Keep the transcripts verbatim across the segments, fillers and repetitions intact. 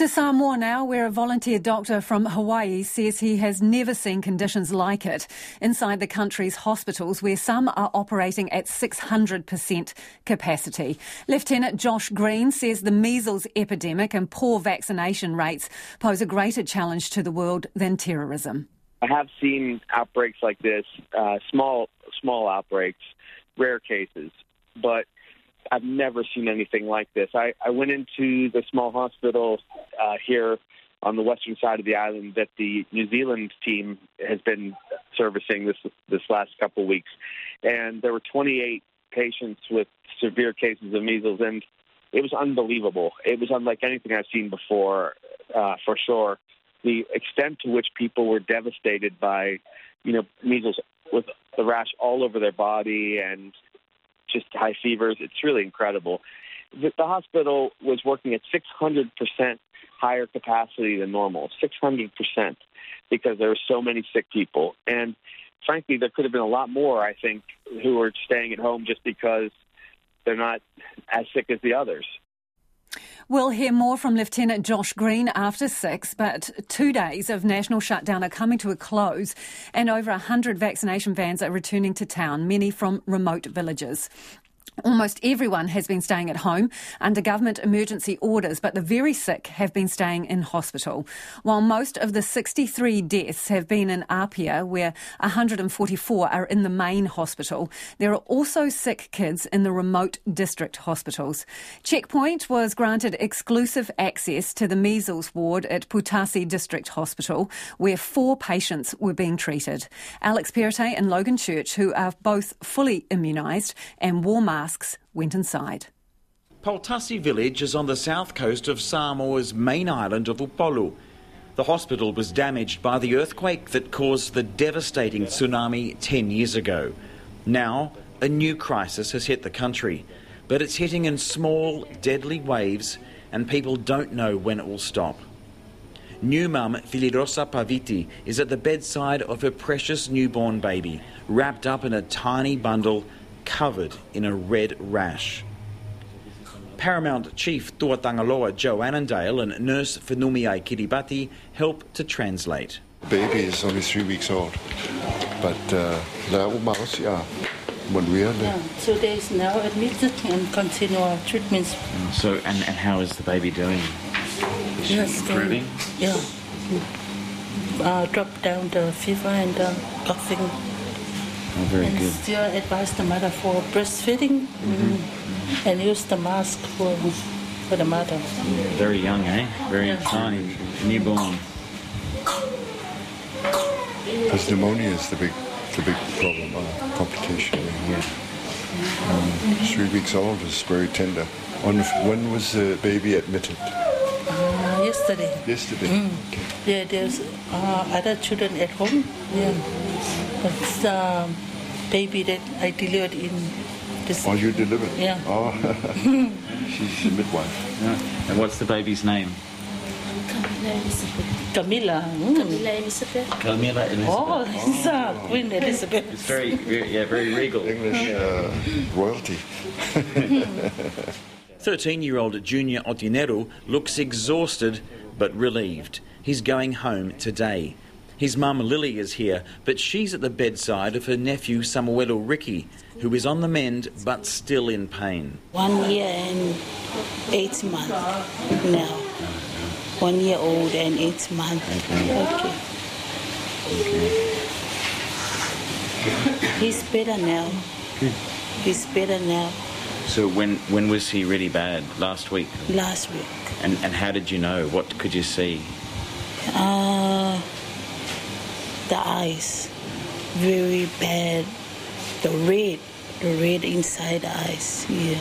To Samoa now, where a volunteer doctor from Hawaii says he has never seen conditions like it inside the country's hospitals, where some are operating at six hundred percent capacity. Lieutenant Josh Green says the measles epidemic and poor vaccination rates pose a greater challenge to the world than terrorism. I have seen outbreaks like this, uh, small, small outbreaks, rare cases, but I've never seen anything like this. I, I went into the small hospital uh, here on the western side of the island that the New Zealand team has been servicing this this last couple of weeks, and there were twenty-eight patients with severe cases of measles, and it was unbelievable. It was unlike anything I've seen before, uh, for sure. The extent to which people were devastated by, you know, measles with the rash all over their body and just high fevers. It's really incredible. The, the hospital was working at six hundred percent higher capacity than normal, six hundred percent, because there were so many sick people. And frankly, there could have been a lot more, I think, who were staying at home just because they're not as sick as the others. We'll hear more from Lieutenant Josh Green after six, but two days of national shutdown are coming to a close and over one hundred vaccination vans are returning to town, many from remote villages. Almost everyone has been staying at home under government emergency orders, but the very sick have been staying in hospital. While most of the sixty-three deaths have been in Apia, where one hundred forty-four are in the main hospital, there are also sick kids in the remote district hospitals. Checkpoint was granted exclusive access to the measles ward at Putasi District Hospital, where four patients were being treated. Alex Perrottet and Logan Church, who are both fully immunised and wore masks, went inside. Putasi village is on the south coast of Samoa's main island of Upolu. The hospital was damaged by the earthquake that caused the devastating tsunami ten years ago. Now, a new crisis has hit the country, but it's hitting in small, deadly waves, and people don't know when it will stop. New mum Filirosa Paviti is at the bedside of her precious newborn baby, wrapped up in a tiny bundle covered in a red rash. Paramount Chief Tuatangaloa Joe Annandale and Nurse Whenumiai Kiribati help to translate. The baby is only three weeks old, but uh, yeah, two days now admitted and continue our treatments. So, and, and how is the baby doing? Is she yes, improving? Yeah. Uh, drop down the fever and uh, coughing. Oh, very and good. Still advise the mother for breastfeeding mm-hmm. Mm, and use the mask for for the mother. Very young, eh? Very yes. tiny, newborn. Because pneumonia is the big, the big problem, uh, complication. Yeah. Um, three weeks old is very tender. On, when was the baby admitted? Uh, yesterday. Yesterday. Mm. Okay. Yeah, there's uh, other children at home. Yeah. But the um, baby that I delivered in this. Oh, you delivered? Yeah. Oh, she's a midwife. Yeah. And what's the baby's name? Camilla Elizabeth. Camilla. Mm. Camilla Elizabeth. Camilla Elizabeth. Oh, it's uh, Queen Elizabeth. It's very, very, yeah, very regal. English uh, royalty. thirteen-year-old Junior Otineru looks exhausted but relieved. He's going home today. His mum Lily is here, but she's at the bedside of her nephew Samuelo Ricky, who is on the mend but still in pain. One year and eight months now. One year old and eight months. Okay. Okay. okay. He's better now. Good. He's better now. So when when was he really bad? Last week? Last week. And and how did you know? What could you see? Uh, the eyes, very bad. The red, the red inside the eyes. Yeah.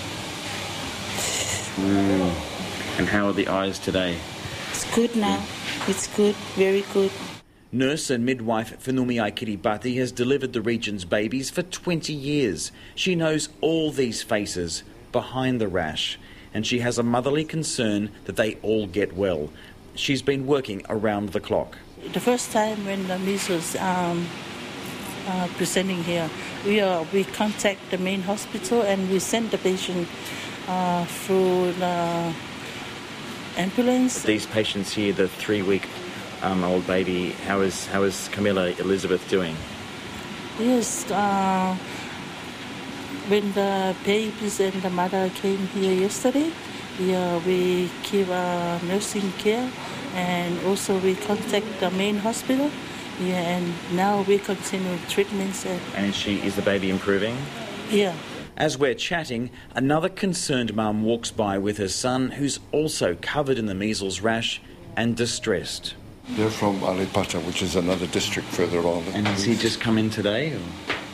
Mm. And how are the eyes today? It's good now. It's good, very good. Nurse and midwife Whenumiai Kiribati has delivered the region's babies for twenty years. She knows all these faces behind the rash, and she has a motherly concern that they all get well. She's been working around the clock. The first time when the measles um, uh, presenting here, we uh, we contact the main hospital and we send the patient uh, through the ambulance. These patients here, the three-week um, old baby, how is how is Camilla Elizabeth doing? Yes, uh, when the babies and the mother came here yesterday, yeah, we give uh, nursing care, and also we contact the main hospital. Yeah, and now we continue treatments. And, and is she is the baby improving? Yeah. As we're chatting, another concerned mum walks by with her son, who's also covered in the measles rash and distressed. They're from Alipata, which is another district further on. And has he just come in today? Or?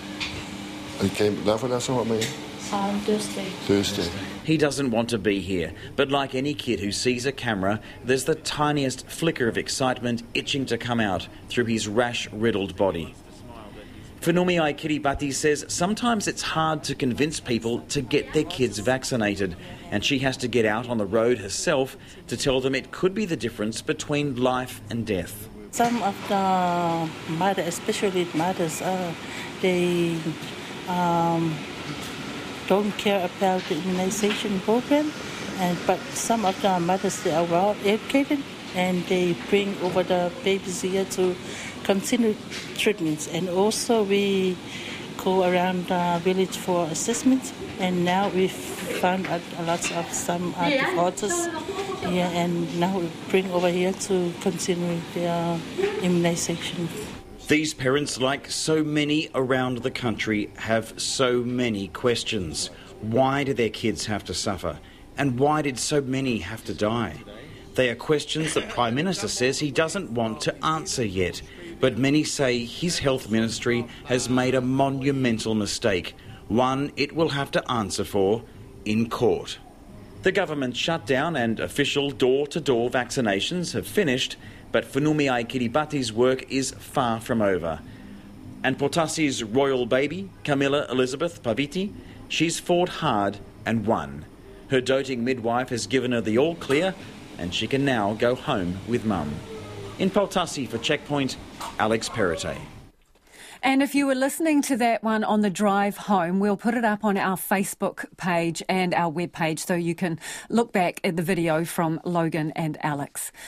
He came last what me? On Thursday. Thursday. He doesn't want to be here, but like any kid who sees a camera, there's the tiniest flicker of excitement itching to come out through his rash-riddled body. Whanumi Kiribati says sometimes it's hard to convince people to get their kids vaccinated, and she has to get out on the road herself to tell them it could be the difference between life and death. Some of the mothers, especially mothers, uh, they um, don't care about the immunization program, and but some of the mothers, they are well educated, and they bring over the babies here to continue treatments. And also we go around the village for assessments, and now we found out a lot of some uh, defaulters here, and now we bring over here to continue their immunization. These parents, like so many around the country, have so many questions. Why do their kids have to suffer? And why did so many have to die? They are questions the Prime Minister says he doesn't want to answer yet. But many say his health ministry has made a monumental mistake, one it will have to answer for in court. The government shutdown and official door-to-door vaccinations have finished, but Whanumi Kiribati's work is far from over. And Potasi's royal baby, Camilla Elizabeth Paviti, she's fought hard and won. Her doting midwife has given her the all-clear, and she can now go home with mum. In Potasi for Checkpoint, Alex Perrottet. And if you were listening to that one on the drive home, we'll put it up on our Facebook page and our webpage so you can look back at the video from Logan and Alex.